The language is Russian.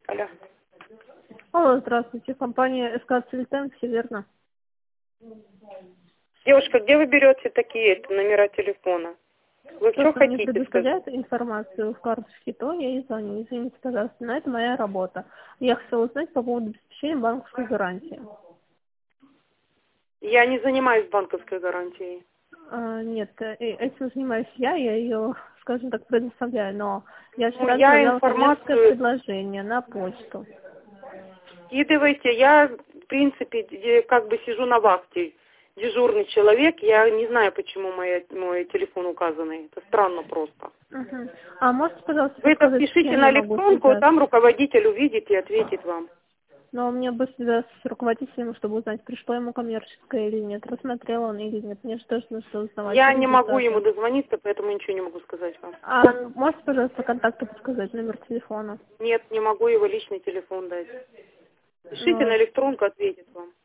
Алло. Алло, здравствуйте. Компания СК Цельтен, все верно? Девушка, где вы берете такие номера телефона? Вы То, что что мне хотите, скажите? предоставляет информацию в карточке, то я и звоню. Извините, пожалуйста, но это моя работа. Я хотела узнать по поводу обеспечения банковской гарантии. Я не занимаюсь банковской гарантией. Нет, этим занимаюсь я ее, скажем так, предоставляю, но я Ну, вчера я отправляла коммерческое информацию предложение на почту. скидывайте. Я, в принципе, как бы сижу на вахте. Дежурный человек. Я не знаю, почему мой телефон указанный. Это странно просто. Угу. А можете, пожалуйста, Вы это подсказать, с пишите кем на я могу электронку, связаться? там руководитель увидит и ответит вам. Но мне бы связаться с руководителем, чтобы узнать, пришло ему коммерческое или нет, рассмотрел он или нет. Мне же тоже нужно узнавать Я не могу ему результаты. дозвониться, поэтому ничего не могу сказать вам. А можете, пожалуйста, контакты подсказать, номер телефона? Нет, не могу его личный телефон дать. Пишите Ну, на электронку, ответит вам.